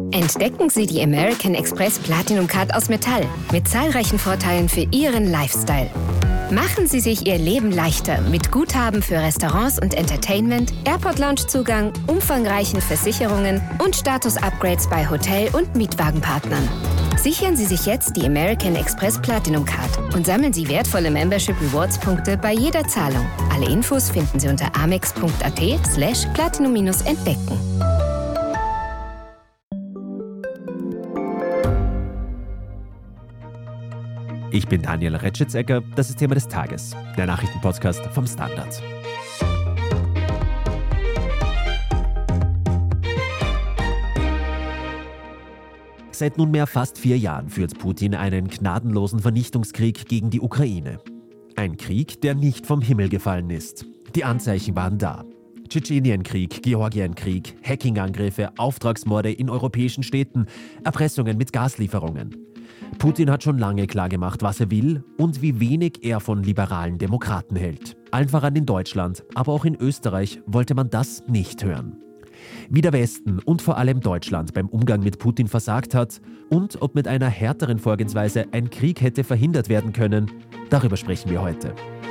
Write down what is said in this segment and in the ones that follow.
Entdecken Sie die American Express Platinum Card aus Metall mit zahlreichen Vorteilen für Ihren Lifestyle. Machen Sie sich Ihr Leben leichter mit Guthaben für Restaurants und Entertainment, Airport-Lounge-Zugang, umfangreichen Versicherungen und Status-Upgrades bei Hotel- und Mietwagenpartnern. Sichern Sie sich jetzt die American Express Platinum Card und sammeln Sie wertvolle Membership Rewards-Punkte bei jeder Zahlung. Alle Infos finden Sie unter amex.at/platinum-entdecken. Ich bin Daniel Retschitzecker, das ist Thema des Tages, der Nachrichtenpodcast vom Standard. Seit nunmehr fast 4 Jahren führt Putin einen gnadenlosen Vernichtungskrieg gegen die Ukraine. Ein Krieg, der nicht vom Himmel gefallen ist. Die Anzeichen waren da. Tschetschenienkrieg, Georgienkrieg, Hackingangriffe, Auftragsmorde in europäischen Städten, Erpressungen mit Gaslieferungen. Putin hat schon lange klargemacht, was er will und wie wenig er von liberalen Demokraten hält. Allen voran in Deutschland, aber auch in Österreich wollte man das nicht hören. Wie der Westen und vor allem Deutschland beim Umgang mit Putin versagt hat und ob mit einer härteren Vorgehensweise ein Krieg hätte verhindert werden können, darüber sprechen wir heute.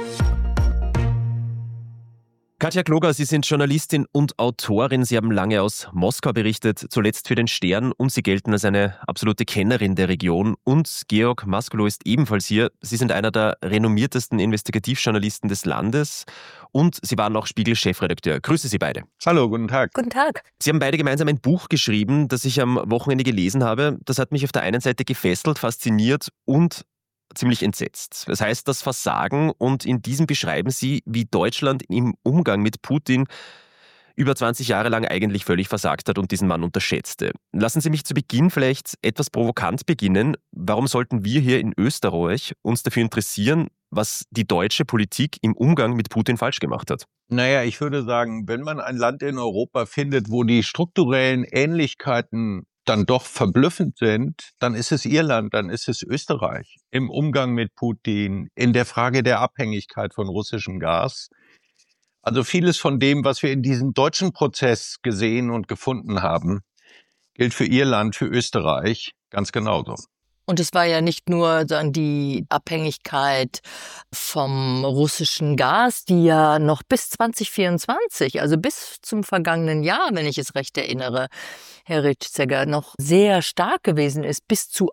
Katja Kloger, Sie sind Journalistin und Autorin. Sie haben lange aus Moskau berichtet, zuletzt für den Stern, und Sie gelten als eine absolute Kennerin der Region. Und Georg Maskulo ist ebenfalls hier. Sie sind einer der renommiertesten Investigativjournalisten des Landes und Sie waren auch Spiegel-Chefredakteur. Grüße Sie beide. Hallo, guten Tag. Guten Tag. Sie haben beide gemeinsam ein Buch geschrieben, das ich am Wochenende gelesen habe. Das hat mich auf der einen Seite gefesselt, fasziniert und ziemlich entsetzt. Das heißt, das Versagen, und in diesem beschreiben Sie, wie Deutschland im Umgang mit Putin über 20 Jahre lang eigentlich völlig versagt hat und diesen Mann unterschätzte. Lassen Sie mich zu Beginn vielleicht etwas provokant beginnen. Warum sollten wir hier in Österreich uns dafür interessieren, was die deutsche Politik im Umgang mit Putin falsch gemacht hat? Naja, ich würde sagen, wenn man ein Land in Europa findet, wo die strukturellen Ähnlichkeiten dann doch verblüffend sind, dann ist es Irland, dann ist es Österreich im Umgang mit Putin, in der Frage der Abhängigkeit von russischem Gas. Also vieles von dem, was wir in diesem deutschen Prozess gesehen und gefunden haben, gilt für Irland, für Österreich ganz genauso. Und es war ja nicht nur dann die Abhängigkeit vom russischen Gas, die ja noch bis 2024, also bis zum vergangenen Jahr, wenn ich es recht erinnere, Herr Retschitzecker, noch sehr stark gewesen ist, bis zu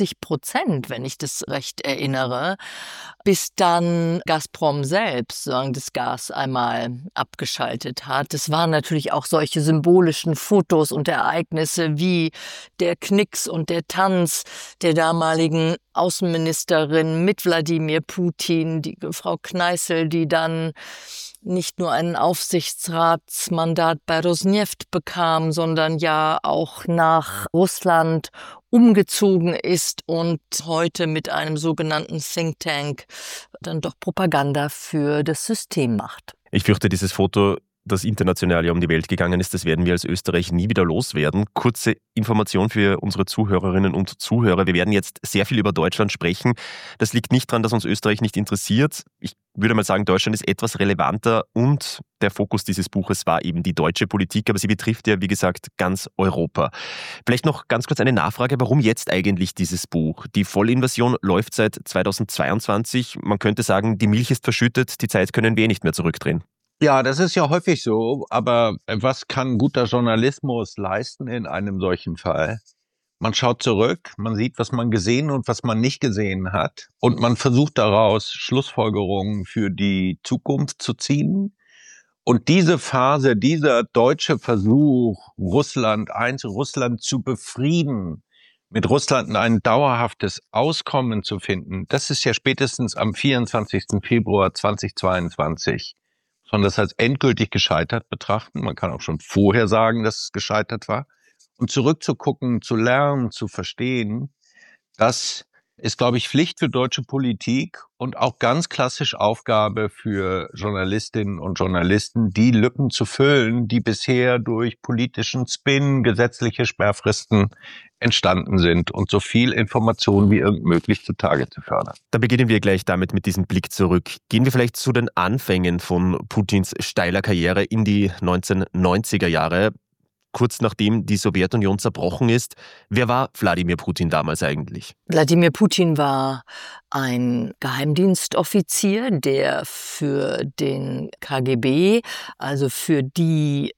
80%, wenn ich das recht erinnere, bis dann Gazprom selbst das Gas einmal abgeschaltet hat. Es waren natürlich auch solche symbolischen Fotos und Ereignisse wie der Knicks und der Tanz der damaligen Außenministerin mit Wladimir Putin, die Frau Kneißl, die dann nicht nur ein Aufsichtsratsmandat bei Rosneft bekam, sondern ja auch nach Russland umgezogen ist und heute mit einem sogenannten Think Tank dann doch Propaganda für das System macht. Ich fürchte, dieses Foto, das international ja um die Welt gegangen ist, das werden wir als Österreich nie wieder loswerden. Kurze Information für unsere Zuhörerinnen und Zuhörer. Wir werden jetzt sehr viel über Deutschland sprechen. Das liegt nicht daran, dass uns Österreich nicht interessiert. Ich würde mal sagen, Deutschland ist etwas relevanter und der Fokus dieses Buches war eben die deutsche Politik, aber sie betrifft ja, wie gesagt, ganz Europa. Vielleicht noch ganz kurz eine Nachfrage, warum jetzt eigentlich dieses Buch? Die Vollinvasion läuft seit 2022. Man könnte sagen, die Milch ist verschüttet, die Zeit können wir nicht mehr zurückdrehen. Ja, das ist ja häufig so, aber was kann guter Journalismus leisten in einem solchen Fall? Man schaut zurück, man sieht, was man gesehen und was man nicht gesehen hat, und man versucht daraus Schlussfolgerungen für die Zukunft zu ziehen. Und diese Phase, dieser deutsche Versuch, Russland zu befrieden, mit Russland ein dauerhaftes Auskommen zu finden, das ist ja spätestens am 24. Februar 2022 sondern das als endgültig gescheitert betrachten. Man kann auch schon vorher sagen, dass es gescheitert war. Und zurückzugucken, zu lernen, zu verstehen, das ist, glaube ich, Pflicht für deutsche Politik und auch ganz klassisch Aufgabe für Journalistinnen und Journalisten, die Lücken zu füllen, die bisher durch politischen Spin, gesetzliche Sperrfristen entstanden sind, und so viel Information wie irgend möglich zutage zu fördern. Da beginnen wir gleich damit mit diesem Blick zurück. Gehen wir vielleicht zu den Anfängen von Putins steiler Karriere in die 1990er Jahre. kurz nachdem die Sowjetunion zerbrochen ist. Wer war Wladimir Putin damals eigentlich? Wladimir Putin war ein Geheimdienstoffizier, der für den KGB, also für die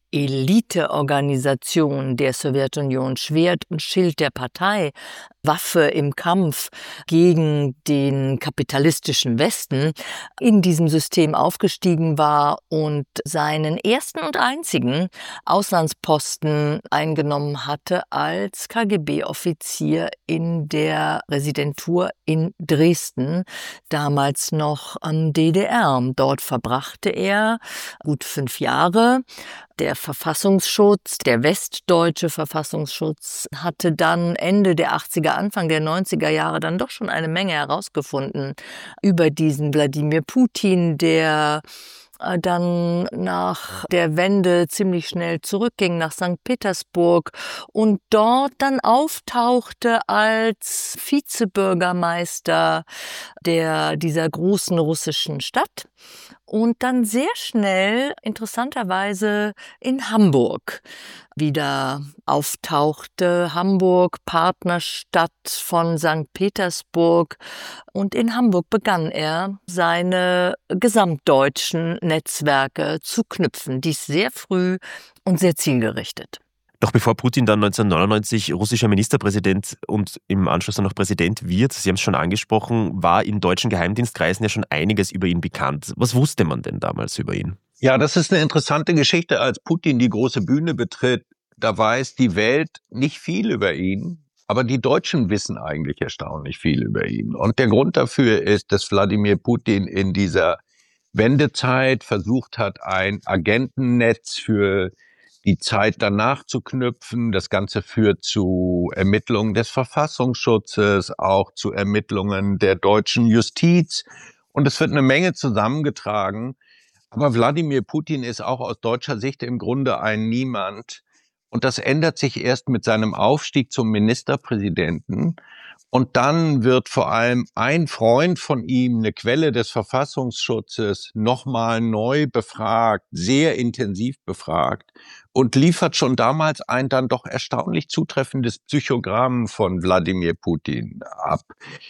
Eliteorganisation der Sowjetunion, Schwert und Schild der Partei, Waffe im Kampf gegen den kapitalistischen Westen, in diesem System aufgestiegen war und seinen ersten und einzigen Auslandsposten eingenommen hatte als KGB-Offizier in der Residentur in Dresden, damals noch DDR. Dort verbrachte er gut 5 Jahre. Der Verfassungsschutz, der westdeutsche Verfassungsschutz, hatte dann Ende der 80er, Anfang der 90er Jahre dann doch schon eine Menge herausgefunden über diesen Wladimir Putin, der dann nach der Wende ziemlich schnell zurückging nach St. Petersburg und dort dann auftauchte als Vizebürgermeister dieser großen russischen Stadt und dann sehr schnell, interessanterweise, in Hamburg wieder auftauchte. Hamburg, Partnerstadt von St. Petersburg. Und in Hamburg begann er, seine gesamtdeutschen Netzwerke zu knüpfen. Dies sehr früh und sehr zielgerichtet. Doch bevor Putin dann 1999 russischer Ministerpräsident und im Anschluss dann noch Präsident wird, Sie haben es schon angesprochen, war in deutschen Geheimdienstkreisen ja schon einiges über ihn bekannt. Was wusste man denn damals über ihn? Ja, das ist eine interessante Geschichte. Als Putin die große Bühne betritt, da weiß die Welt nicht viel über ihn, aber die Deutschen wissen eigentlich erstaunlich viel über ihn. Und der Grund dafür ist, dass Wladimir Putin in dieser Wendezeit versucht hat, ein Agentennetz für die Zeit danach zu knüpfen. Das Ganze führt zu Ermittlungen des Verfassungsschutzes, auch zu Ermittlungen der deutschen Justiz. Und es wird eine Menge zusammengetragen. Aber Wladimir Putin ist auch aus deutscher Sicht im Grunde ein Niemand. Und das ändert sich erst mit seinem Aufstieg zum Ministerpräsidenten. Und dann wird vor allem ein Freund von ihm, eine Quelle des Verfassungsschutzes, nochmal neu befragt, sehr intensiv befragt und liefert schon damals ein dann doch erstaunlich zutreffendes Psychogramm von Wladimir Putin ab.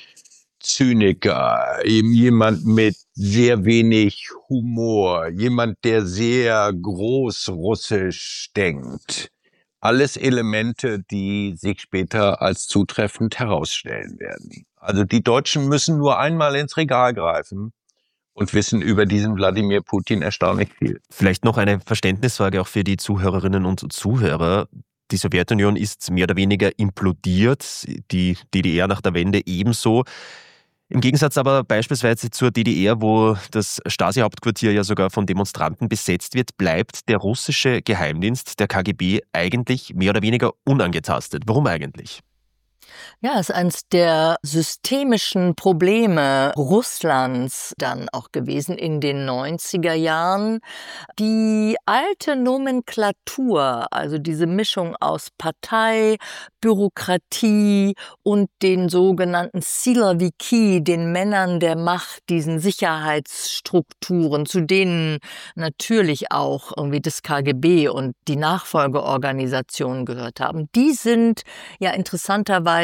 Zyniker, eben jemand mit sehr wenig Humor, jemand, der sehr großrussisch denkt. Alles Elemente, die sich später als zutreffend herausstellen werden. Also die Deutschen müssen nur einmal ins Regal greifen und wissen über diesen Wladimir Putin erstaunlich viel. Vielleicht noch eine Verständnisfrage auch für die Zuhörerinnen und Zuhörer. Die Sowjetunion ist mehr oder weniger implodiert, die DDR nach der Wende ebenso. Im Gegensatz aber beispielsweise zur DDR, wo das Stasi-Hauptquartier ja sogar von Demonstranten besetzt wird, bleibt der russische Geheimdienst, der KGB, eigentlich mehr oder weniger unangetastet. Warum eigentlich? Ja, es ist eines der systemischen Probleme Russlands dann auch gewesen in den 90er Jahren. Die alte Nomenklatur, also diese Mischung aus Partei, Bürokratie und den sogenannten Siloviki, den Männern der Macht, diesen Sicherheitsstrukturen, zu denen natürlich auch irgendwie das KGB und die Nachfolgeorganisationen gehört haben, die sind ja interessanterweise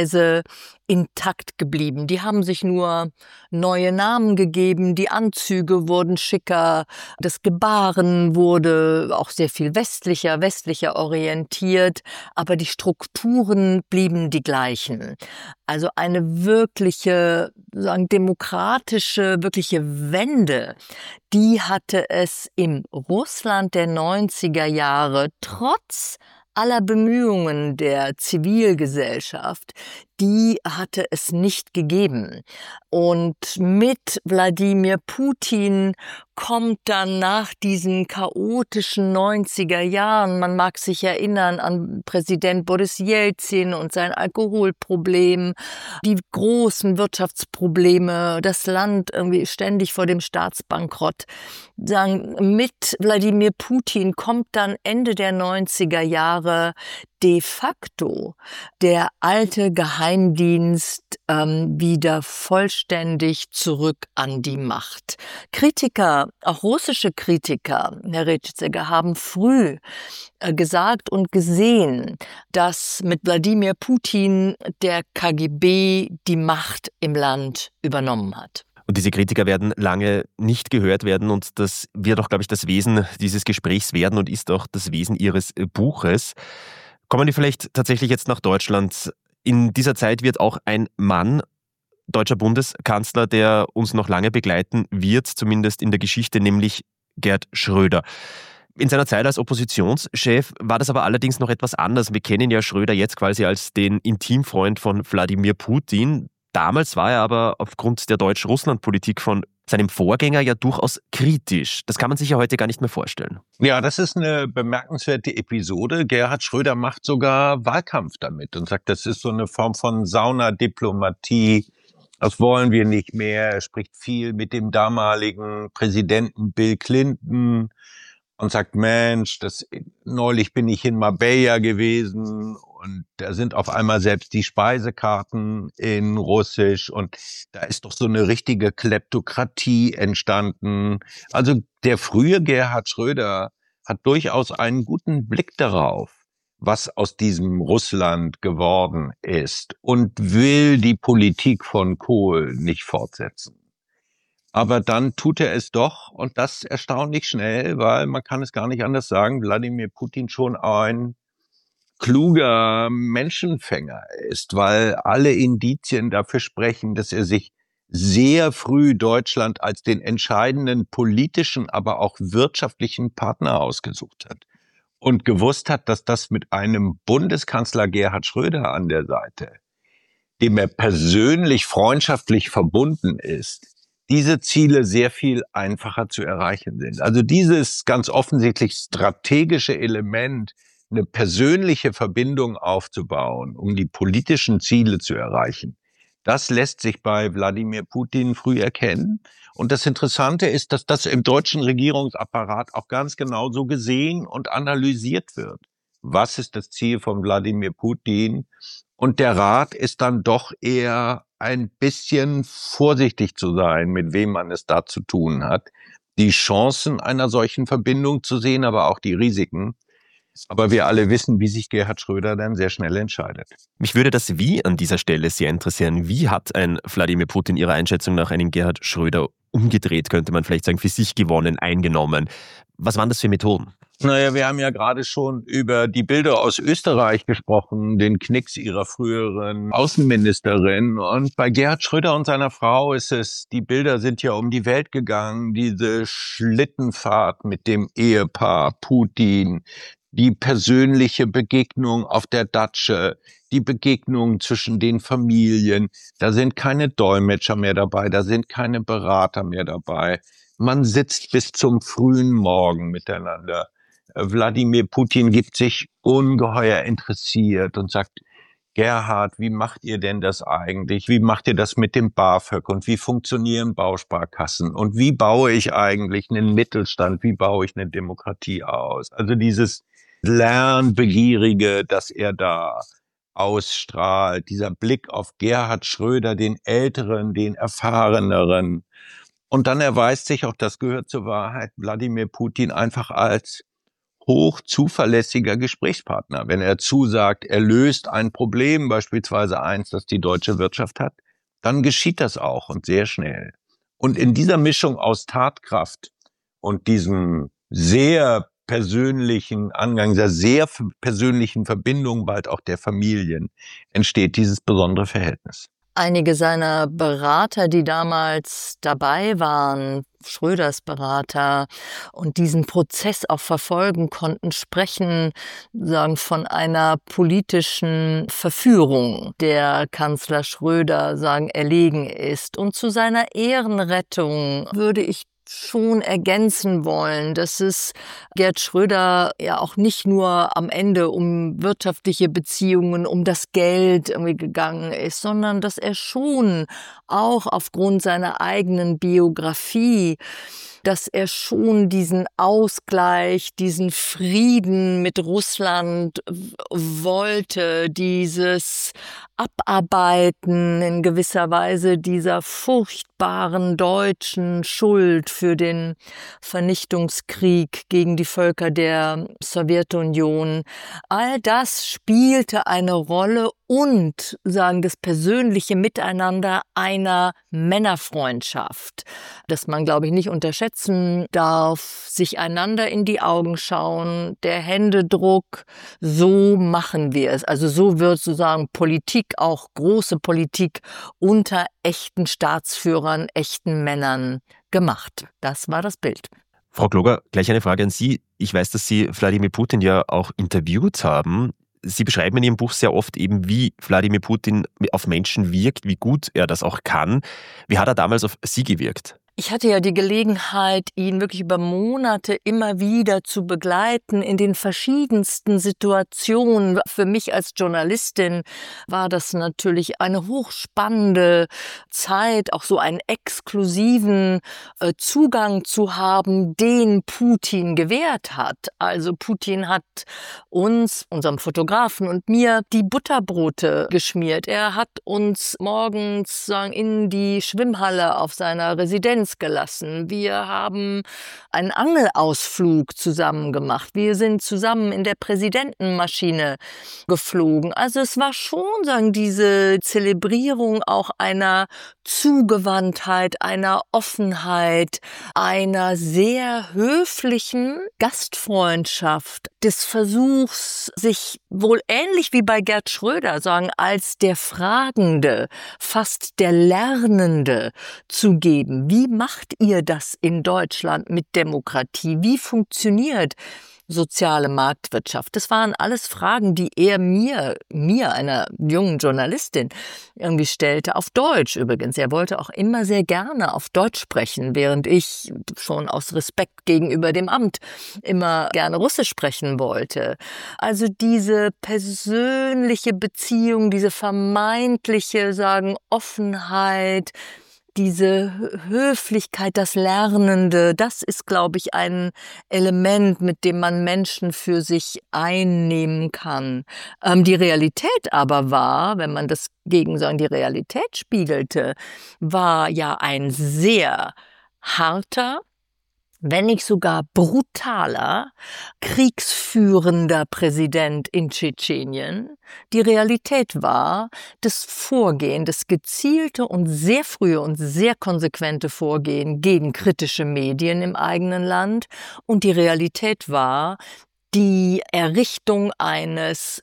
intakt geblieben. Die haben sich nur neue Namen gegeben, die Anzüge wurden schicker, das Gebaren wurde auch sehr viel westlicher orientiert, aber die Strukturen blieben die gleichen. Also eine wirkliche, demokratische, wirkliche Wende, die hatte es im Russland der 90er Jahre trotz aller Bemühungen der Zivilgesellschaft, die hatte es nicht gegeben. Und mit Wladimir Putin kommt dann nach diesen chaotischen 90er Jahren, man mag sich erinnern an Präsident Boris Jelzin und sein Alkoholproblem, die großen Wirtschaftsprobleme, das Land irgendwie ständig vor dem Staatsbankrott. Mit Wladimir Putin kommt dann Ende der 90er Jahre de facto der alte Geheimdienst wieder vollständig zurück an die Macht. Kritiker, auch russische Kritiker, Herr Retschiger, haben früh gesagt und gesehen, dass mit Wladimir Putin der KGB die Macht im Land übernommen hat. Und diese Kritiker werden lange nicht gehört werden und das wird auch, glaube ich, das Wesen dieses Gesprächs werden und ist auch das Wesen Ihres Buches. Kommen wir vielleicht tatsächlich jetzt nach Deutschland. In dieser Zeit wird auch ein Mann deutscher Bundeskanzler, der uns noch lange begleiten wird, zumindest in der Geschichte, nämlich Gerhard Schröder. In seiner Zeit als Oppositionschef war das aber allerdings noch etwas anders. Wir kennen ja Schröder jetzt quasi als den Intimfreund von Wladimir Putin. Damals war er aber aufgrund der Deutsch-Russland-Politik von seinem Vorgänger ja durchaus kritisch. Das kann man sich ja heute gar nicht mehr vorstellen. Ja, das ist eine bemerkenswerte Episode. Gerhard Schröder macht sogar Wahlkampf damit und sagt, das ist so eine Form von Saunadiplomatie. Das wollen wir nicht mehr. Er spricht viel mit dem damaligen Präsidenten Bill Clinton und sagt, Mensch, neulich bin ich in Marbella gewesen und da sind auf einmal selbst die Speisekarten in Russisch und da ist doch so eine richtige Kleptokratie entstanden. Also der frühe Gerhard Schröder hat durchaus einen guten Blick darauf, was aus diesem Russland geworden ist und will die Politik von Kohl nicht fortsetzen. Aber dann tut er es doch und das erstaunlich schnell, weil man kann es gar nicht anders sagen, Wladimir Putin schon ein kluger Menschenfänger ist, weil alle Indizien dafür sprechen, dass er sich sehr früh Deutschland als den entscheidenden politischen, aber auch wirtschaftlichen Partner ausgesucht hat und gewusst hat, dass das mit einem Bundeskanzler Gerhard Schröder an der Seite, dem er persönlich freundschaftlich verbunden ist, diese Ziele sehr viel einfacher zu erreichen sind. Also dieses ganz offensichtlich strategische Element, eine persönliche Verbindung aufzubauen, um die politischen Ziele zu erreichen, das lässt sich bei Wladimir Putin früh erkennen. Und das Interessante ist, dass das im deutschen Regierungsapparat auch ganz genau so gesehen und analysiert wird. Was ist das Ziel von Wladimir Putin? Und der Rat ist dann doch eher ein bisschen vorsichtig zu sein, mit wem man es da zu tun hat. Die Chancen einer solchen Verbindung zu sehen, aber auch die Risiken. Aber wir alle wissen, wie sich Gerhard Schröder dann sehr schnell entscheidet. Mich würde das Wie an dieser Stelle sehr interessieren. Wie hat ein Wladimir Putin Ihrer Einschätzung nach einen Gerhard Schröder umgedreht, könnte man vielleicht sagen, für sich gewonnen, eingenommen? Was waren das für Methoden? Naja, wir haben ja gerade schon über die Bilder aus Österreich gesprochen, den Knicks ihrer früheren Außenministerin. Und bei Gerhard Schröder und seiner Frau ist es, die Bilder sind ja um die Welt gegangen, diese Schlittenfahrt mit dem Ehepaar Putin, die persönliche Begegnung auf der Datsche, die Begegnung zwischen den Familien. Da sind keine Dolmetscher mehr dabei, da sind keine Berater mehr dabei. Man sitzt bis zum frühen Morgen miteinander. Wladimir Putin gibt sich ungeheuer interessiert und sagt, Gerhard, wie macht ihr denn das eigentlich? Wie macht ihr das mit dem BAföG und wie funktionieren Bausparkassen? Und wie baue ich eigentlich einen Mittelstand? Wie baue ich eine Demokratie aus? Also dieses Lernbegierige, das er da ausstrahlt, dieser Blick auf Gerhard Schröder, den Älteren, den Erfahreneren. Und dann erweist sich, auch das gehört zur Wahrheit, Wladimir Putin einfach als hochzuverlässiger Gesprächspartner. Wenn er zusagt, er löst ein Problem, beispielsweise eins, das die deutsche Wirtschaft hat, dann geschieht das auch und sehr schnell. Und in dieser Mischung aus Tatkraft und diesem sehr persönlichen Angang, dieser sehr persönlichen Verbindung bald auch der Familien, entsteht dieses besondere Verhältnis. Einige seiner Berater, die damals dabei waren, Schröders Berater, und diesen Prozess auch verfolgen konnten, sprechen, sagen, von einer politischen Verführung, der Kanzler Schröder, sagen, erlegen ist. Und zu seiner Ehrenrettung würde ich schon ergänzen wollen, dass es Gerd Schröder ja auch nicht nur am Ende um wirtschaftliche Beziehungen, um das Geld irgendwie gegangen ist, sondern dass er schon auch aufgrund seiner eigenen Biografie, dass er schon diesen Ausgleich, diesen Frieden mit Russland wollte, dieses Abarbeiten in gewisser Weise dieser furchtbaren deutschen Schuld für den Vernichtungskrieg gegen die Völker der Sowjetunion. All das spielte eine Rolle und, sagen, das persönliche Miteinander einer Männerfreundschaft, das man, glaube ich, nicht unterschätzen darf, sich einander in die Augen schauen, der Händedruck, so machen wir es. Also so wird sozusagen Politik, auch große Politik, unter echten Staatsführern, echten Männern gemacht. Das war das Bild. Frau Gloger, gleich eine Frage an Sie. Ich weiß, dass Sie Wladimir Putin ja auch interviewt haben. Sie beschreiben in Ihrem Buch sehr oft eben, wie Wladimir Putin auf Menschen wirkt, wie gut er das auch kann. Wie hat er damals auf Sie gewirkt? Ich hatte ja die Gelegenheit, ihn wirklich über Monate immer wieder zu begleiten in den verschiedensten Situationen. Für mich als Journalistin war das natürlich eine hochspannende Zeit, auch so einen exklusiven Zugang zu haben, den Putin gewährt hat. Also Putin hat uns, unserem Fotografen und mir, die Butterbrote geschmiert. Er hat uns morgens in die Schwimmhalle auf seiner Residenz gelassen. Wir haben einen Angelausflug zusammen gemacht. Wir sind zusammen in der Präsidentenmaschine geflogen. Also es war schon, diese Zelebrierung auch einer Zugewandtheit, einer Offenheit, einer sehr höflichen Gastfreundschaft, des Versuchs, sich wohl ähnlich wie bei Gerd Schröder, als der Fragende, fast der Lernende zu geben. Wie macht ihr das in Deutschland mit Demokratie? Wie funktioniert soziale Marktwirtschaft? Das waren alles Fragen, die er mir, einer jungen Journalistin, irgendwie stellte. Auf Deutsch übrigens. Er wollte auch immer sehr gerne auf Deutsch sprechen, während ich schon aus Respekt gegenüber dem Amt immer gerne Russisch sprechen wollte. Also diese persönliche Beziehung, diese vermeintliche, Offenheit, diese Höflichkeit, das Lernende, das ist, glaube ich, ein Element, mit dem man Menschen für sich einnehmen kann. Die Realität aber war, wenn man das gegen die Realität spiegelte, war ja ein sehr harter, wenn nicht sogar brutaler, kriegsführender Präsident in Tschetschenien. Die Realität war das Vorgehen, das gezielte und sehr frühe und sehr konsequente Vorgehen gegen kritische Medien im eigenen Land. Und die Realität war die Errichtung eines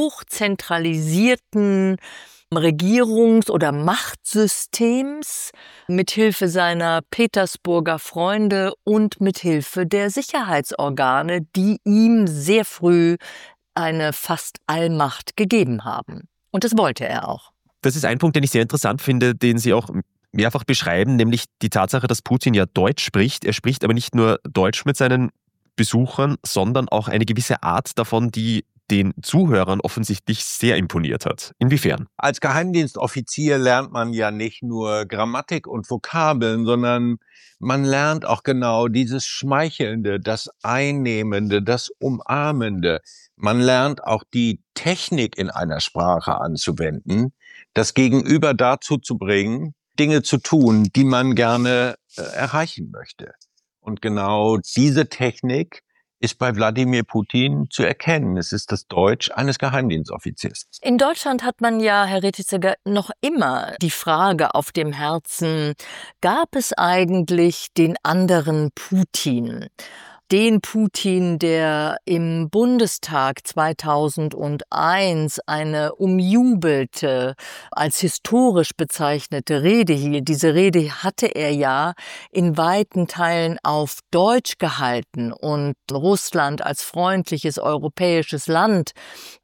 hochzentralisierten Regierungs- oder Machtsystems mithilfe seiner Petersburger Freunde und mithilfe der Sicherheitsorgane, die ihm sehr früh eine fast Allmacht gegeben haben. Und das wollte er auch. Das ist ein Punkt, den ich sehr interessant finde, den Sie auch mehrfach beschreiben, nämlich die Tatsache, dass Putin ja Deutsch spricht. Er spricht aber nicht nur Deutsch mit seinen Besuchern, sondern auch eine gewisse Art davon, die den Zuhörern offensichtlich sehr imponiert hat. Inwiefern? Als Geheimdienstoffizier lernt man ja nicht nur Grammatik und Vokabeln, sondern man lernt auch genau dieses Schmeichelnde, das Einnehmende, das Umarmende. Man lernt auch die Technik in einer Sprache anzuwenden, das Gegenüber dazu zu bringen, Dinge zu tun, die man gerne erreichen möchte. Und genau diese Technik ist bei Wladimir Putin zu erkennen. Es ist das Deutsch eines Geheimdienstoffiziers. In Deutschland hat man ja, Herr Retitzer, noch immer die Frage auf dem Herzen, gab es eigentlich den anderen Putin? den Putin, der im Bundestag 2001 eine umjubelte, als historisch bezeichnete Rede hielt. Diese Rede hatte er ja in weiten Teilen auf Deutsch gehalten und Russland als freundliches europäisches Land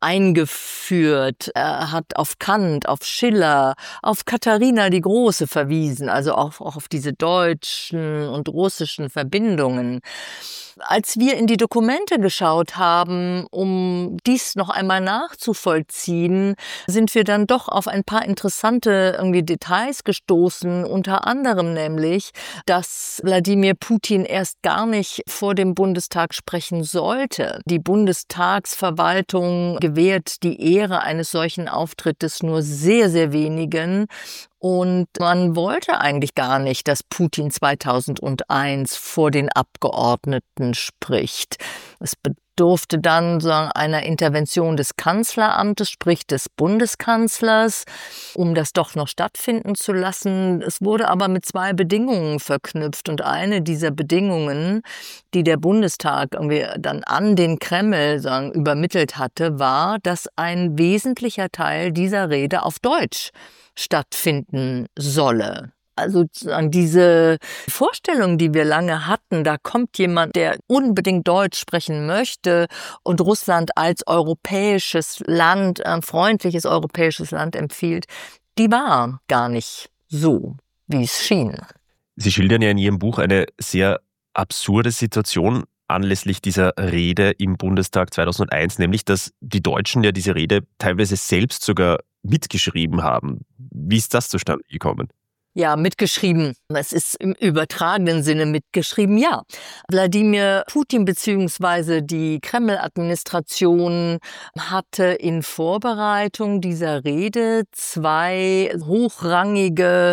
eingeführt. Er hat auf Kant, auf Schiller, auf Katharina die Große verwiesen, also auch auf diese deutschen und russischen Verbindungen. Als wir in die Dokumente geschaut haben, um dies noch einmal nachzuvollziehen, sind wir dann doch auf ein paar interessante Details gestoßen, unter anderem nämlich, dass Wladimir Putin erst gar nicht vor dem Bundestag sprechen sollte. Die Bundestagsverwaltung gewährt die Ehre eines solchen Auftrittes nur sehr, sehr wenigen. Und man wollte eigentlich gar nicht, dass Putin 2001 vor den Abgeordneten spricht. Es bedurfte dann einer Intervention des Kanzleramtes, sprich des Bundeskanzlers, um das doch noch stattfinden zu lassen. Es wurde aber mit 2 Bedingungen verknüpft. Und eine dieser Bedingungen, die der Bundestag dann an den Kreml übermittelt hatte, war, dass ein wesentlicher Teil dieser Rede auf Deutsch stattfinden solle. Also diese Vorstellung, die wir lange hatten, da kommt jemand, der unbedingt Deutsch sprechen möchte und Russland als europäisches Land, ein freundliches europäisches Land empfiehlt, die war gar nicht so, wie es schien. Sie schildern ja in Ihrem Buch eine sehr absurde Situation anlässlich dieser Rede im Bundestag 2001, nämlich, dass die Deutschen ja diese Rede teilweise selbst sogar mitgeschrieben haben. Wie ist das zustande gekommen? Ja, mitgeschrieben. Es ist im übertragenen Sinne mitgeschrieben, ja. Wladimir Putin bzw. die Kreml-Administration hatte in Vorbereitung dieser Rede 2 hochrangige,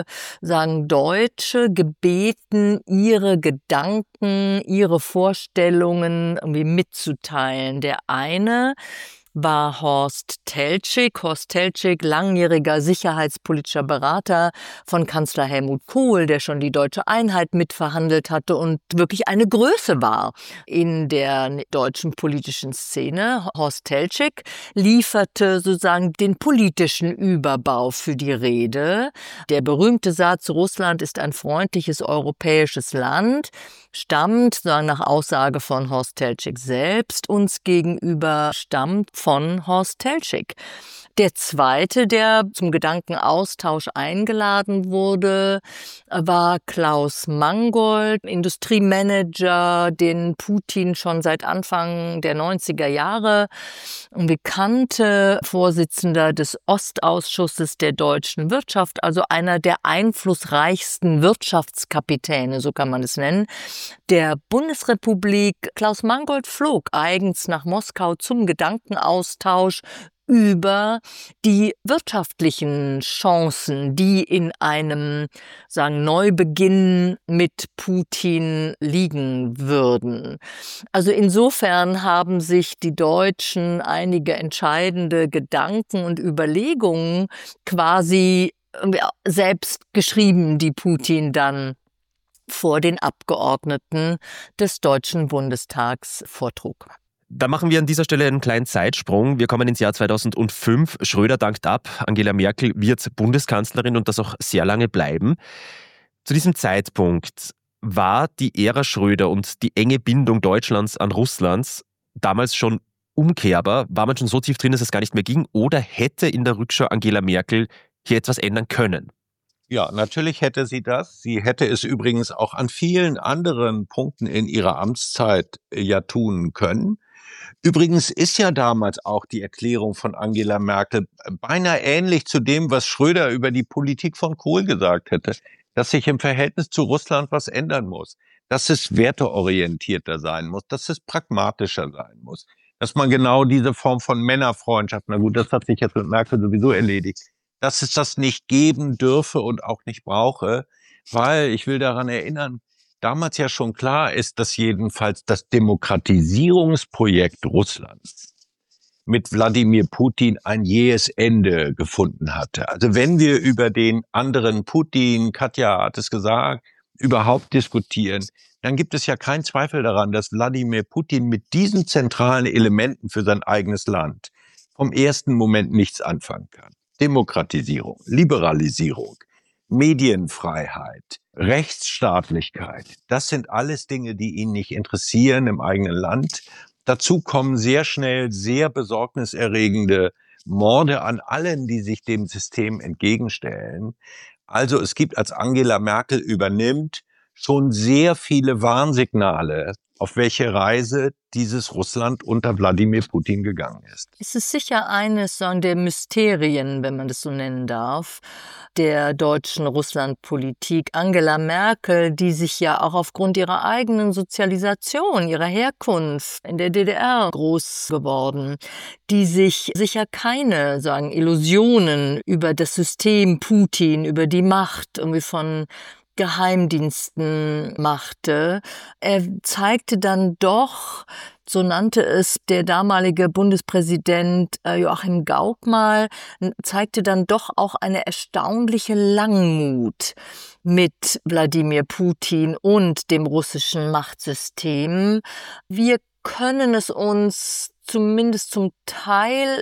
Deutsche gebeten, ihre Gedanken, ihre Vorstellungen mitzuteilen. Der eine war Horst Teltschik. Horst Teltschik, langjähriger sicherheitspolitischer Berater von Kanzler Helmut Kohl, der schon die deutsche Einheit mitverhandelt hatte und wirklich eine Größe war in der deutschen politischen Szene. Horst Teltschik lieferte sozusagen den politischen Überbau für die Rede. Der berühmte Satz, Russland ist ein freundliches europäisches Land, stammt, nach Aussage von Horst Teltschik selbst, uns gegenüber stammt von Horst Teltschik. Der zweite, der zum Gedankenaustausch eingeladen wurde, war Klaus Mangold, Industriemanager, den Putin schon seit Anfang der 90er Jahre bekannte, Vorsitzender des Ostausschusses der deutschen Wirtschaft, also einer der einflussreichsten Wirtschaftskapitäne, so kann man es nennen, der Bundesrepublik. Klaus Mangold flog eigens nach Moskau zum Gedankenaustausch über die wirtschaftlichen Chancen, die in einem, Neubeginn mit Putin liegen würden. Also insofern haben sich die Deutschen einige entscheidende Gedanken und Überlegungen quasi selbst geschrieben, die Putin dann vor den Abgeordneten des Deutschen Bundestags vortrug. Da machen wir an dieser Stelle einen kleinen Zeitsprung. Wir kommen ins Jahr 2005. Schröder dankt ab. Angela Merkel wird Bundeskanzlerin und das auch sehr lange bleiben. Zu diesem Zeitpunkt war die Ära Schröder und die enge Bindung Deutschlands an Russland damals schon umkehrbar? War man schon so tief drin, dass es gar nicht mehr ging? Oder hätte in der Rückschau Angela Merkel hier etwas ändern können? Ja, natürlich hätte sie das. Sie hätte es übrigens auch an vielen anderen Punkten in ihrer Amtszeit ja tun können. Übrigens ist ja damals auch die Erklärung von Angela Merkel beinahe ähnlich zu dem, was Schröder über die Politik von Kohl gesagt hätte, dass sich im Verhältnis zu Russland was ändern muss, dass es werteorientierter sein muss, dass es pragmatischer sein muss, dass man genau diese Form von Männerfreundschaft, na gut, das hat sich jetzt mit Merkel sowieso erledigt, dass es das nicht geben dürfe und auch nicht brauche, weil, ich will daran erinnern, damals ja schon klar ist, dass jedenfalls das Demokratisierungsprojekt Russlands mit Wladimir Putin ein jähes Ende gefunden hatte. Also wenn wir über den anderen Putin, Katja hat es gesagt, überhaupt diskutieren, dann gibt es ja keinen Zweifel daran, dass Wladimir Putin mit diesen zentralen Elementen für sein eigenes Land vom ersten Moment nichts anfangen kann. Demokratisierung, Liberalisierung, Medienfreiheit, Rechtsstaatlichkeit, das sind alles Dinge, die ihn nicht interessieren im eigenen Land. Dazu kommen sehr schnell sehr besorgniserregende Morde an allen, die sich dem System entgegenstellen. Also es gibt, als Angela Merkel übernimmt, schon sehr viele Warnsignale, auf welche Reise dieses Russland unter Wladimir Putin gegangen ist. Es ist sicher eines der Mysterien, wenn man das so nennen darf, der deutschen Russlandpolitik. Angela Merkel, die sich ja auch aufgrund ihrer eigenen Sozialisation, ihrer Herkunft in der DDR groß geworden, die sich sicher keine, Illusionen über das System Putin, über die Macht irgendwie von Geheimdiensten machte. Er zeigte dann doch, so nannte es der damalige Bundespräsident Joachim Gauck mal, zeigte dann doch auch eine erstaunliche Langmut mit Wladimir Putin und dem russischen Machtsystem. Wir können es uns zumindest zum Teil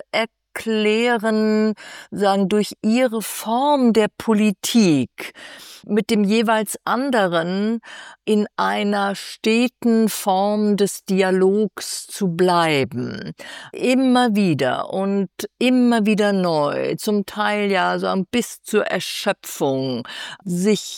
erklären, durch ihre Form der Politik mit dem jeweils anderen in einer steten Form des Dialogs zu bleiben. Immer wieder und immer wieder neu, zum Teil bis zur Erschöpfung, sich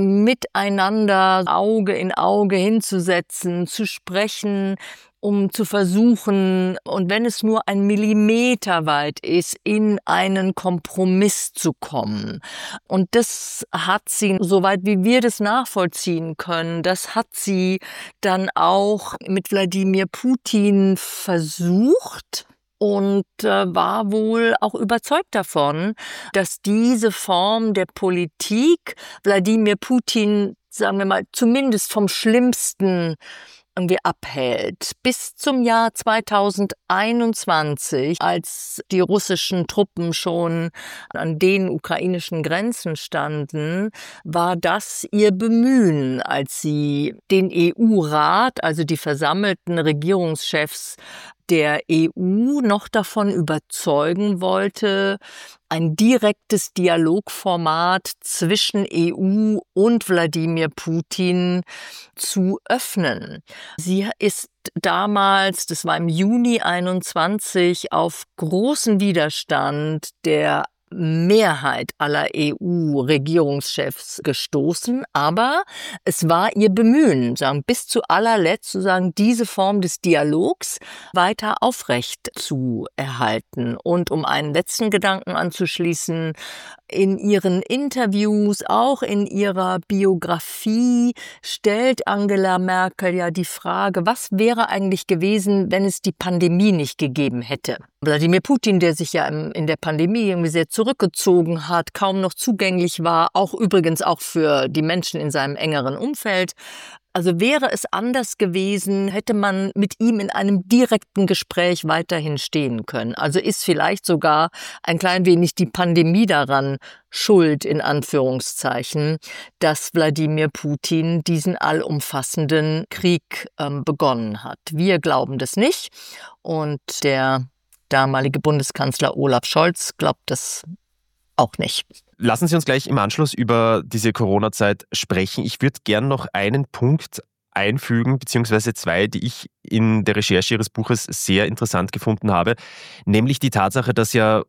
miteinander Auge in Auge hinzusetzen, zu sprechen, um zu versuchen, und wenn es nur ein Millimeter weit ist, in einen Kompromiss zu kommen. Und das hat sie, soweit wie wir das nachvollziehen können, das hat sie dann auch mit Wladimir Putin versucht. Und war wohl auch überzeugt davon, dass diese Form der Politik Wladimir Putin, sagen wir mal, zumindest vom Schlimmsten irgendwie abhält. Bis zum Jahr 2021, als die russischen Truppen schon an den ukrainischen Grenzen standen, war das ihr Bemühen, als sie den EU-Rat, also die versammelten Regierungschefs der EU, noch davon überzeugen wollte, ein direktes Dialogformat zwischen EU und Wladimir Putin zu öffnen. Sie ist damals, das war im Juni 21, auf großen Widerstand der Mehrheit aller EU-Regierungschefs gestoßen, aber es war ihr Bemühen, bis zu allerletzt diese Form des Dialogs weiter aufrecht zu erhalten. Und um einen letzten Gedanken anzuschließen, in ihren Interviews, auch in ihrer Biografie, stellt Angela Merkel ja die Frage, was wäre eigentlich gewesen, wenn es die Pandemie nicht gegeben hätte? Wladimir Putin, der sich ja in der Pandemie irgendwie sehr zurückgezogen hat, kaum noch zugänglich war, auch übrigens auch für die Menschen in seinem engeren Umfeld. Also wäre es anders gewesen, hätte man mit ihm in einem direkten Gespräch weiterhin stehen können. Also ist vielleicht sogar ein klein wenig die Pandemie daran schuld, in Anführungszeichen, dass Wladimir Putin diesen allumfassenden Krieg begonnen hat. Wir glauben das nicht und der damalige Bundeskanzler Olaf Scholz glaubt das auch nicht. Lassen Sie uns gleich im Anschluss über diese Corona-Zeit sprechen. Ich würde gern noch einen Punkt einfügen, beziehungsweise zwei, die ich in der Recherche Ihres Buches sehr interessant gefunden habe, nämlich die Tatsache, dass ja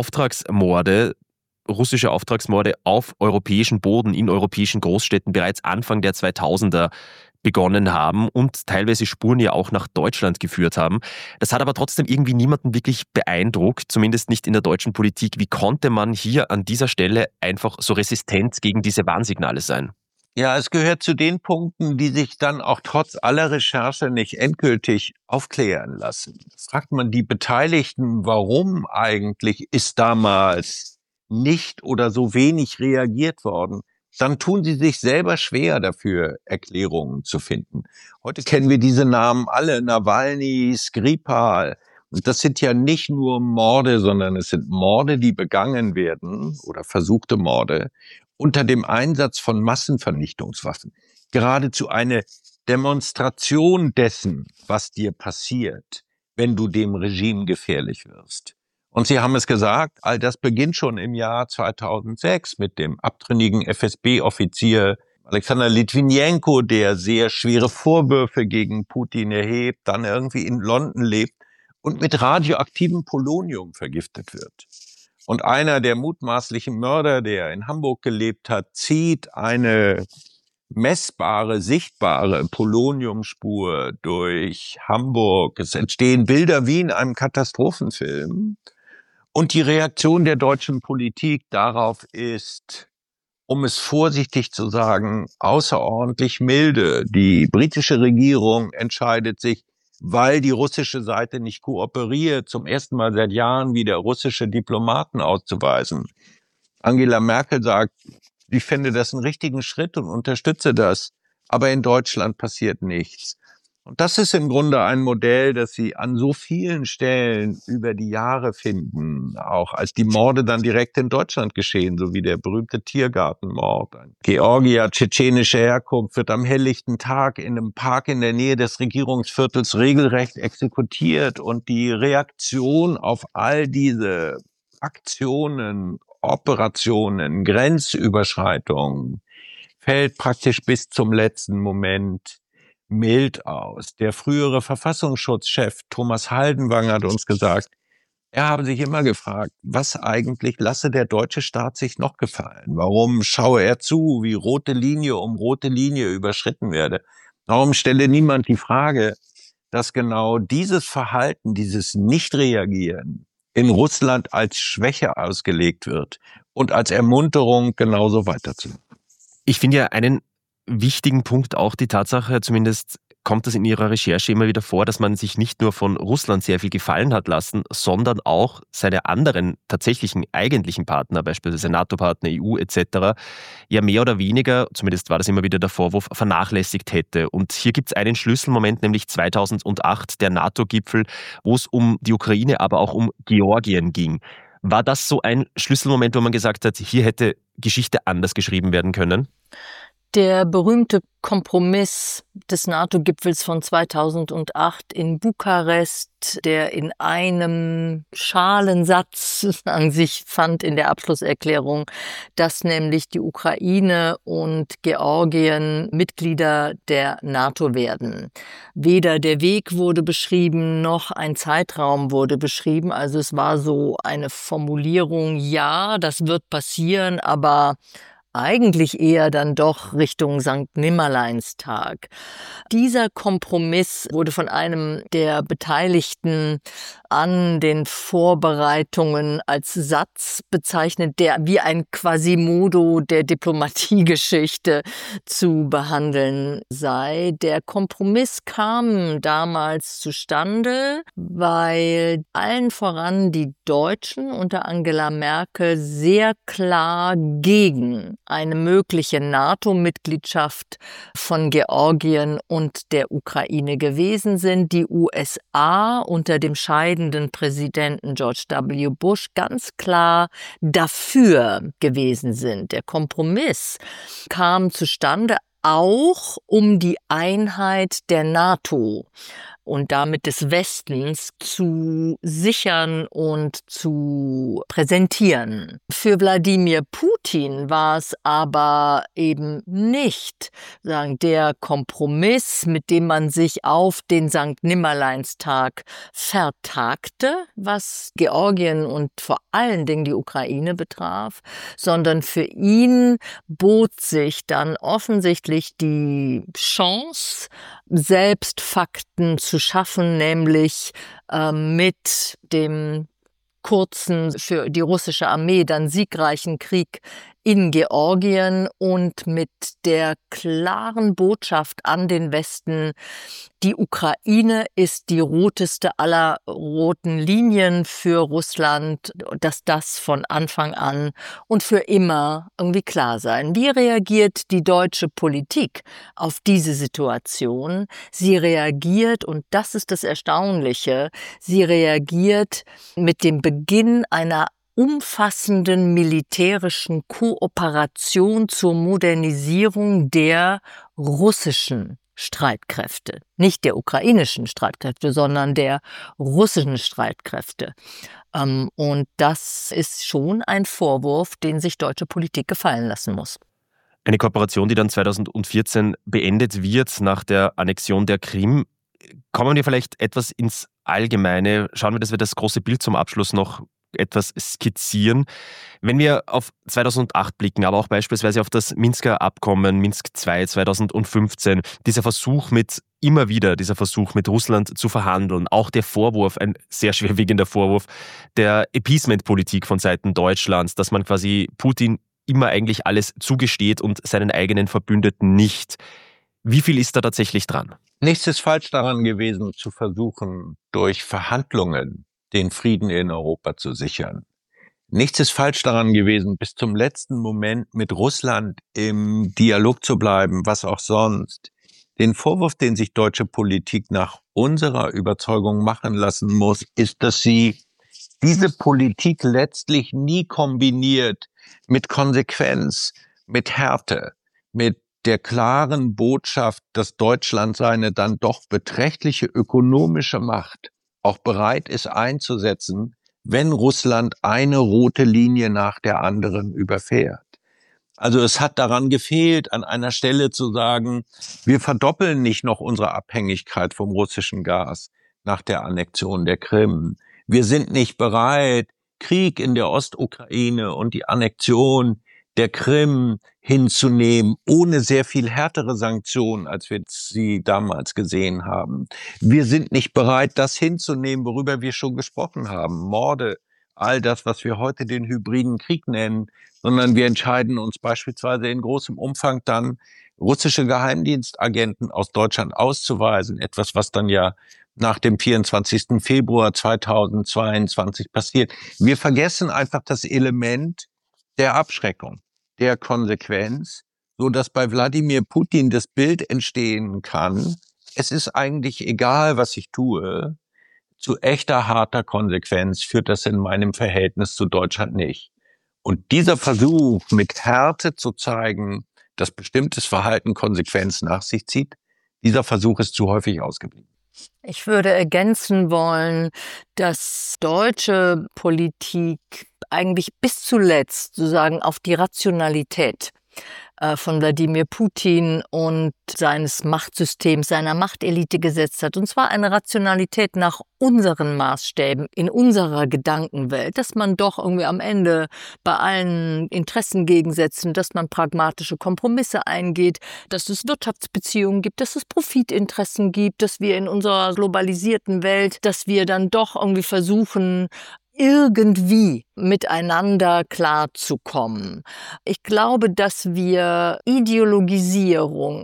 russische Auftragsmorde auf europäischen Boden, in europäischen Großstädten bereits Anfang der 2000er begonnen haben und teilweise Spuren ja auch nach Deutschland geführt haben. Das hat aber trotzdem irgendwie niemanden wirklich beeindruckt, zumindest nicht in der deutschen Politik. Wie konnte man hier an dieser Stelle einfach so resistent gegen diese Warnsignale sein? Ja, es gehört zu den Punkten, die sich dann auch trotz aller Recherche nicht endgültig aufklären lassen. Fragt man die Beteiligten, warum eigentlich ist damals nicht oder so wenig reagiert worden, dann tun sie sich selber schwer dafür, Erklärungen zu finden. Heute kennen wir diese Namen alle, Nawalny, Skripal. Und das sind ja nicht nur Morde, sondern es sind Morde, die begangen werden oder versuchte Morde unter dem Einsatz von Massenvernichtungswaffen. Geradezu eine Demonstration dessen, was dir passiert, wenn du dem Regime gefährlich wirst. Und Sie haben es gesagt, all das beginnt schon im Jahr 2006 mit dem abtrünnigen FSB-Offizier Alexander Litwinenko, der sehr schwere Vorwürfe gegen Putin erhebt, dann irgendwie in London lebt und mit radioaktivem Polonium vergiftet wird. Und einer der mutmaßlichen Mörder, der in Hamburg gelebt hat, zieht eine messbare, sichtbare Poloniumspur durch Hamburg. Es entstehen Bilder wie in einem Katastrophenfilm. Und die Reaktion der deutschen Politik darauf ist, um es vorsichtig zu sagen, außerordentlich milde. Die britische Regierung entscheidet sich, weil die russische Seite nicht kooperiert, zum ersten Mal seit Jahren wieder russische Diplomaten auszuweisen. Angela Merkel sagt, ich fände das einen richtigen Schritt und unterstütze das, aber in Deutschland passiert nichts. Und das ist im Grunde ein Modell, das Sie an so vielen Stellen über die Jahre finden, auch als die Morde dann direkt in Deutschland geschehen, so wie der berühmte Tiergartenmord. Ein Georgier tschetschenischer Herkunft wird am helllichten Tag in einem Park in der Nähe des Regierungsviertels regelrecht exekutiert. Und die Reaktion auf all diese Aktionen, Operationen, Grenzüberschreitungen fällt praktisch bis zum letzten Moment mild aus. Der frühere Verfassungsschutzchef Thomas Haldenwang hat uns gesagt, er habe sich immer gefragt, was eigentlich lasse der deutsche Staat sich noch gefallen? Warum schaue er zu, wie rote Linie um rote Linie überschritten werde? Warum stelle niemand die Frage, dass genau dieses Verhalten, dieses Nichtreagieren in Russland als Schwäche ausgelegt wird und als Ermunterung genauso weiterzumachen? Ich finde ja einen wichtigen Punkt auch die Tatsache, zumindest kommt das in Ihrer Recherche immer wieder vor, dass man sich nicht nur von Russland sehr viel gefallen hat lassen, sondern auch seine anderen tatsächlichen eigentlichen Partner, beispielsweise NATO-Partner, EU etc., ja mehr oder weniger, zumindest war das immer wieder der Vorwurf, vernachlässigt hätte. Und hier gibt es einen Schlüsselmoment, nämlich 2008, der NATO-Gipfel, wo es um die Ukraine, aber auch um Georgien ging. War das so ein Schlüsselmoment, wo man gesagt hat, hier hätte Geschichte anders geschrieben werden können? Der berühmte Kompromiss des NATO-Gipfels von 2008 in Bukarest, der in einem Schalensatz an sich fand in der Abschlusserklärung, dass nämlich die Ukraine und Georgien Mitglieder der NATO werden. Weder der Weg wurde beschrieben, noch ein Zeitraum wurde beschrieben. Also es war so eine Formulierung, ja, das wird passieren, aber eigentlich eher dann doch Richtung Sankt Nimmerleinstag. Dieser Kompromiss wurde von einem der Beteiligten an den Vorbereitungen als Satz bezeichnet, der wie ein Quasimodo der Diplomatiegeschichte zu behandeln sei. Der Kompromiss kam damals zustande, weil allen voran die Deutschen unter Angela Merkel sehr klar gegen eine mögliche NATO-Mitgliedschaft von Georgien und der Ukraine gewesen sind. Die USA unter dem scheidenden Präsidenten George W. Bush ganz klar dafür gewesen sind. Der Kompromiss kam zustande auch um die Einheit der NATO und damit des Westens zu sichern und zu präsentieren. Für Wladimir Putin war es aber eben nicht der Kompromiss, mit dem man sich auf den Sankt Nimmerleinstag vertagte, was Georgien und vor allen Dingen die Ukraine betraf, sondern für ihn bot sich dann offensichtlich die Chance, selbst Fakten zu schaffen, nämlich mit dem kurzen, für die russische Armee dann siegreichen Krieg in Georgien und mit der klaren Botschaft an den Westen, die Ukraine ist die roteste aller roten Linien für Russland, dass das von Anfang an und für immer irgendwie klar sein. Wie reagiert die deutsche Politik auf diese Situation? Sie reagiert, und das ist das Erstaunliche, sie reagiert mit dem Beginn einer umfassenden militärischen Kooperation zur Modernisierung der russischen Streitkräfte. Nicht der ukrainischen Streitkräfte, sondern der russischen Streitkräfte. Und das ist schon ein Vorwurf, den sich deutsche Politik gefallen lassen muss. Eine Kooperation, die dann 2014 beendet wird nach der Annexion der Krim. Kommen wir vielleicht etwas ins Allgemeine. Schauen wir, dass wir das große Bild zum Abschluss noch etwas skizzieren. Wenn wir auf 2008 blicken, aber auch beispielsweise auf das Minsker Abkommen, Minsk II 2015, dieser Versuch mit Russland zu verhandeln, auch der Vorwurf, ein sehr schwerwiegender Vorwurf der Appeasement-Politik von Seiten Deutschlands, dass man quasi Putin immer eigentlich alles zugesteht und seinen eigenen Verbündeten nicht. Wie viel ist da tatsächlich dran? Nichts ist falsch daran gewesen, zu versuchen, durch Verhandlungen den Frieden in Europa zu sichern. Nichts ist falsch daran gewesen, bis zum letzten Moment mit Russland im Dialog zu bleiben, was auch sonst. Den Vorwurf, den sich deutsche Politik nach unserer Überzeugung machen lassen muss, ist, dass sie diese Politik letztlich nie kombiniert mit Konsequenz, mit Härte, mit der klaren Botschaft, dass Deutschland seine dann doch beträchtliche ökonomische Macht auch bereit ist einzusetzen, wenn Russland eine rote Linie nach der anderen überfährt. Also es hat daran gefehlt, an einer Stelle zu sagen, wir verdoppeln nicht noch unsere Abhängigkeit vom russischen Gas nach der Annexion der Krim. Wir sind nicht bereit, Krieg in der Ostukraine und die Annexion der Krim hinzunehmen, ohne sehr viel härtere Sanktionen, als wir sie damals gesehen haben. Wir sind nicht bereit, das hinzunehmen, worüber wir schon gesprochen haben. Morde, all das, was wir heute den hybriden Krieg nennen, sondern wir entscheiden uns beispielsweise in großem Umfang dann, russische Geheimdienstagenten aus Deutschland auszuweisen. Etwas, was dann ja nach dem 24. Februar 2022 passiert. Wir vergessen einfach das Element der Abschreckung, der Konsequenz, so dass bei Wladimir Putin das Bild entstehen kann, es ist eigentlich egal, was ich tue, zu echter harter Konsequenz führt das in meinem Verhältnis zu Deutschland nicht. Und dieser Versuch, mit Härte zu zeigen, dass bestimmtes Verhalten Konsequenz nach sich zieht, dieser Versuch ist zu häufig ausgeblieben. Ich würde ergänzen wollen, dass deutsche Politik eigentlich bis zuletzt sozusagen auf die Rationalität von Wladimir Putin und seines Machtsystems, seiner Machtelite gesetzt hat. Und zwar eine Rationalität nach unseren Maßstäben, in unserer Gedankenwelt, dass man doch irgendwie am Ende bei allen Interessengegensätzen, dass man pragmatische Kompromisse eingeht, dass es Wirtschaftsbeziehungen gibt, dass es Profitinteressen gibt, dass wir in unserer globalisierten Welt, dass wir dann doch irgendwie versuchen, irgendwie miteinander klarzukommen. Ich glaube, dass wir Ideologisierung,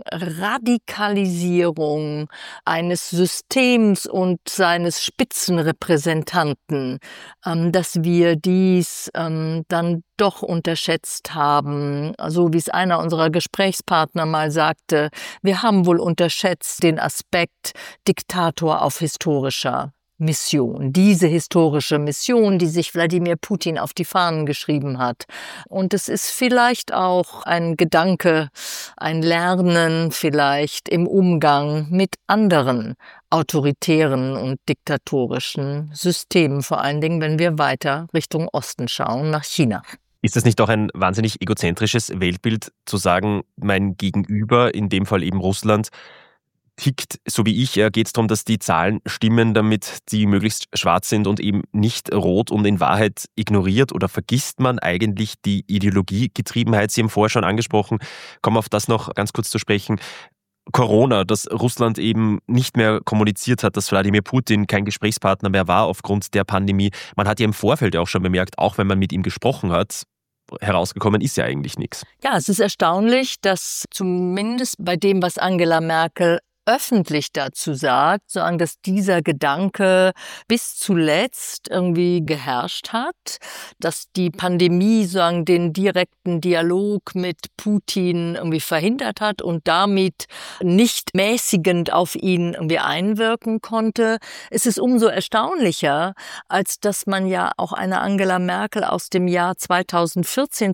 Radikalisierung eines Systems und seines Spitzenrepräsentanten, dass wir dies dann doch unterschätzt haben. So wie es einer unserer Gesprächspartner mal sagte, wir haben wohl unterschätzt den Aspekt Diktator auf historischer Mission, diese historische Mission, die sich Wladimir Putin auf die Fahnen geschrieben hat. Und es ist vielleicht auch ein Gedanke, ein Lernen vielleicht im Umgang mit anderen autoritären und diktatorischen Systemen, vor allen Dingen, wenn wir weiter Richtung Osten schauen, nach China. Ist das nicht auch ein wahnsinnig egozentrisches Weltbild, zu sagen, mein Gegenüber, in dem Fall eben Russland, tickt, so wie ich, geht es darum, dass die Zahlen stimmen, damit die möglichst schwarz sind und eben nicht rot, und in Wahrheit ignoriert oder vergisst man eigentlich die Ideologiegetriebenheit. Sie haben vorher schon angesprochen, kommen auf das noch ganz kurz zu sprechen. Corona, dass Russland eben nicht mehr kommuniziert hat, dass Wladimir Putin kein Gesprächspartner mehr war aufgrund der Pandemie. Man hat ja im Vorfeld auch schon bemerkt, auch wenn man mit ihm gesprochen hat, herausgekommen ist ja eigentlich nichts. Ja, es ist erstaunlich, dass zumindest bei dem, was Angela Merkel öffentlich dazu sagt, sagen, dass dieser Gedanke bis zuletzt irgendwie geherrscht hat, dass die Pandemie sagen, den direkten Dialog mit Putin irgendwie verhindert hat und damit nicht mäßigend auf ihn irgendwie einwirken konnte. Es ist umso erstaunlicher, als dass man ja auch eine Angela Merkel aus dem Jahr 2014,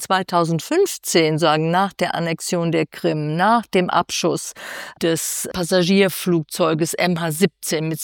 2015, sagen, nach der Annexion der Krim, nach dem Abschuss des Passagierflugzeuges MH17 mit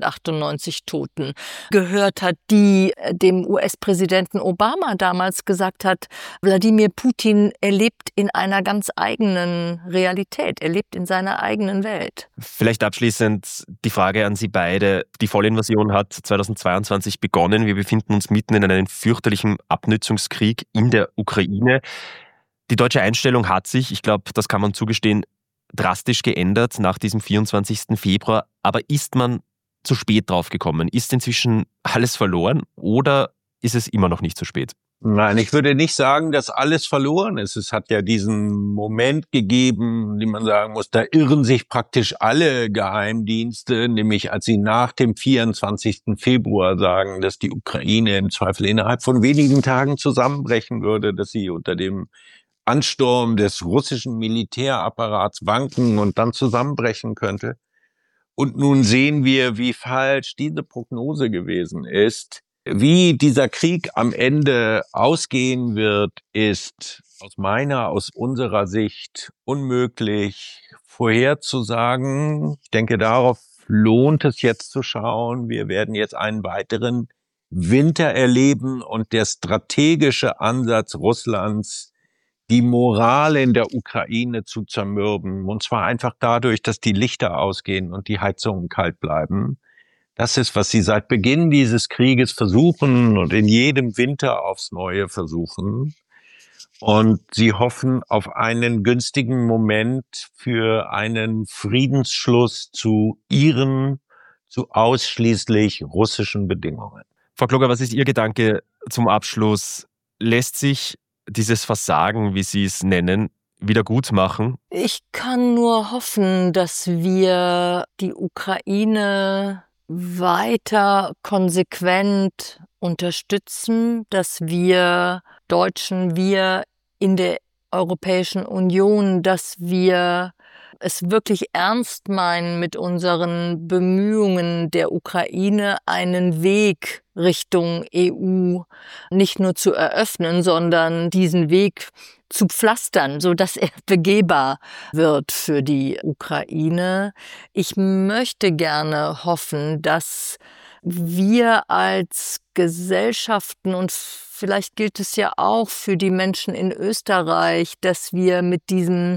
298 Toten, gehört hat, die dem US-Präsidenten Obama damals gesagt hat, Wladimir Putin, er lebt in einer ganz eigenen Realität, er lebt in seiner eigenen Welt. Vielleicht abschließend die Frage an Sie beide. Die Vollinvasion hat 2022 begonnen. Wir befinden uns mitten in einem fürchterlichen Abnützungskrieg in der Ukraine. Die deutsche Einstellung hat sich, ich glaube, das kann man zugestehen, drastisch geändert nach diesem 24. Februar. Aber ist man zu spät draufgekommen? Ist inzwischen alles verloren oder ist es immer noch nicht zu spät? Nein, ich würde nicht sagen, dass alles verloren ist. Es hat ja diesen Moment gegeben, den man sagen muss, da irren sich praktisch alle Geheimdienste, nämlich als sie nach dem 24. Februar sagen, dass die Ukraine im Zweifel innerhalb von wenigen Tagen zusammenbrechen würde, dass sie unter dem Ansturm des russischen Militärapparats wanken und dann zusammenbrechen könnte. Und nun sehen wir, wie falsch diese Prognose gewesen ist. Wie dieser Krieg am Ende ausgehen wird, ist aus unserer Sicht unmöglich vorherzusagen. Ich denke, darauf lohnt es jetzt zu schauen. Wir werden jetzt einen weiteren Winter erleben und der strategische Ansatz Russlands, die Moral in der Ukraine zu zermürben, und zwar einfach dadurch, dass die Lichter ausgehen und die Heizungen kalt bleiben. Das ist, was sie seit Beginn dieses Krieges versuchen und in jedem Winter aufs Neue versuchen. Und sie hoffen auf einen günstigen Moment für einen Friedensschluss zu ausschließlich russischen Bedingungen. Frau Gloger, was ist Ihr Gedanke zum Abschluss? Lässt sich dieses Versagen, wie Sie es nennen, wieder gut machen? Ich kann nur hoffen, dass wir die Ukraine weiter konsequent unterstützen, dass wir Deutschen, wir in der Europäischen Union, dass wir es wirklich ernst meinen mit unseren Bemühungen der Ukraine, einen Weg Richtung EU nicht nur zu eröffnen, sondern diesen Weg zu pflastern, so dass er begehbar wird für die Ukraine. Ich möchte gerne hoffen, dass wir als Gesellschaften, und vielleicht gilt es ja auch für die Menschen in Österreich, dass wir mit diesem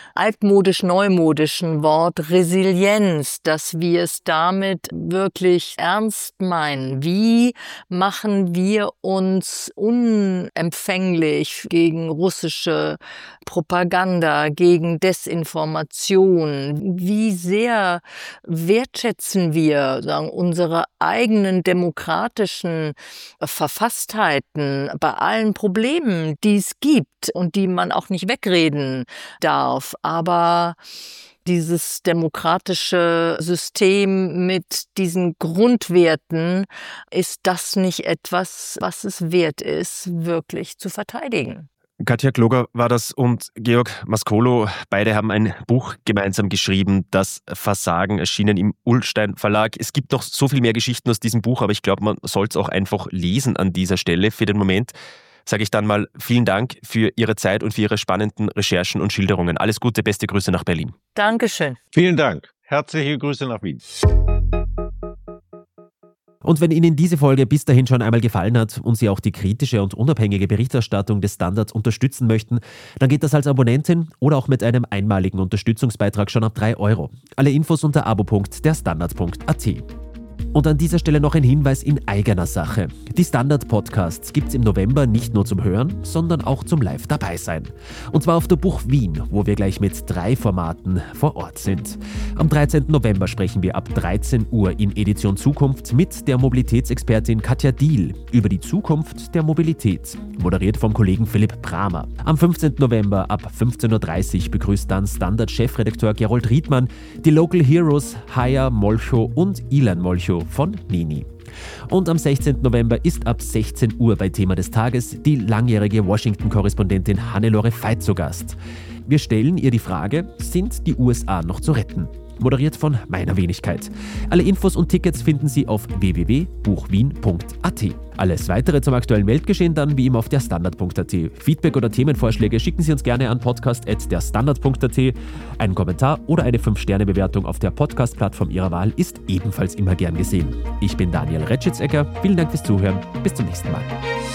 altmodisch-neumodischen Wort Resilienz, dass wir es damit wirklich ernst meinen. Wie machen wir uns unempfänglich gegen russische Propaganda, gegen Desinformation? Wie sehr wertschätzen wir, unsere eigenen demokratischen Verfasstheiten bei allen Problemen, die es gibt und die man auch nicht wegreden darf. Aber dieses demokratische System mit diesen Grundwerten, ist das nicht etwas, was es wert ist, wirklich zu verteidigen? Katja Gloger war das und Georg Maskolo, beide haben ein Buch gemeinsam geschrieben, Das Versagen, erschienen im Ullstein Verlag. Es gibt noch so viel mehr Geschichten aus diesem Buch, aber ich glaube, man soll es auch einfach lesen an dieser Stelle. Für den Moment sage ich dann mal vielen Dank für Ihre Zeit und für Ihre spannenden Recherchen und Schilderungen. Alles Gute, beste Grüße nach Berlin. Dankeschön. Vielen Dank. Herzliche Grüße nach Wien. Und wenn Ihnen diese Folge bis dahin schon einmal gefallen hat und Sie auch die kritische und unabhängige Berichterstattung des Standards unterstützen möchten, dann geht das als Abonnentin oder auch mit einem einmaligen Unterstützungsbeitrag schon ab 3 €. Alle Infos unter abo.derstandard.at. Und an dieser Stelle noch ein Hinweis in eigener Sache. Die Standard-Podcasts gibt's im November nicht nur zum Hören, sondern auch zum Live dabei sein. Und zwar auf der Buch Wien, wo wir gleich mit 3 Formaten vor Ort sind. Am 13. November sprechen wir ab 13 Uhr in Edition Zukunft mit der Mobilitätsexpertin Katja Diehl über die Zukunft der Mobilität, moderiert vom Kollegen Philipp Bramer. Am 15. November ab 15.30 Uhr begrüßt dann Standard-Chefredakteur Gerold Riedmann die Local Heroes Haya Molcho und Ilan Molcho von Nini. Und am 16. November ist ab 16 Uhr bei Thema des Tages die langjährige Washington-Korrespondentin Hannelore Veit zu Gast. Wir stellen ihr die Frage, sind die USA noch zu retten? Moderiert von meiner Wenigkeit. Alle Infos und Tickets finden Sie auf www.buchwien.at. Alles weitere zum aktuellen Weltgeschehen dann wie immer auf derstandard.at. Feedback oder Themenvorschläge schicken Sie uns gerne an podcast@derstandard.at. Ein Kommentar oder eine 5-Sterne-Bewertung auf der Podcast-Plattform Ihrer Wahl ist ebenfalls immer gern gesehen. Ich bin Daniel Retschitzecker. Vielen Dank fürs Zuhören. Bis zum nächsten Mal.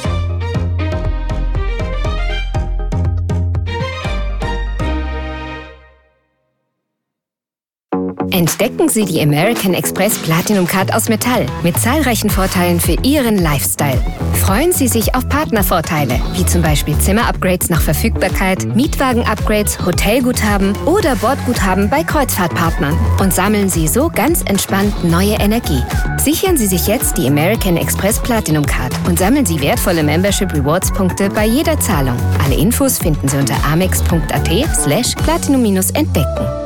Entdecken Sie die American Express Platinum Card aus Metall mit zahlreichen Vorteilen für Ihren Lifestyle. Freuen Sie sich auf Partnervorteile, wie zum Beispiel Zimmer-Upgrades nach Verfügbarkeit, Mietwagen-Upgrades, Hotelguthaben oder Bordguthaben bei Kreuzfahrtpartnern. Und sammeln Sie so ganz entspannt neue Energie. Sichern Sie sich jetzt die American Express Platinum Card und sammeln Sie wertvolle Membership Rewards Punkte bei jeder Zahlung. Alle Infos finden Sie unter amex.at/platinum-entdecken.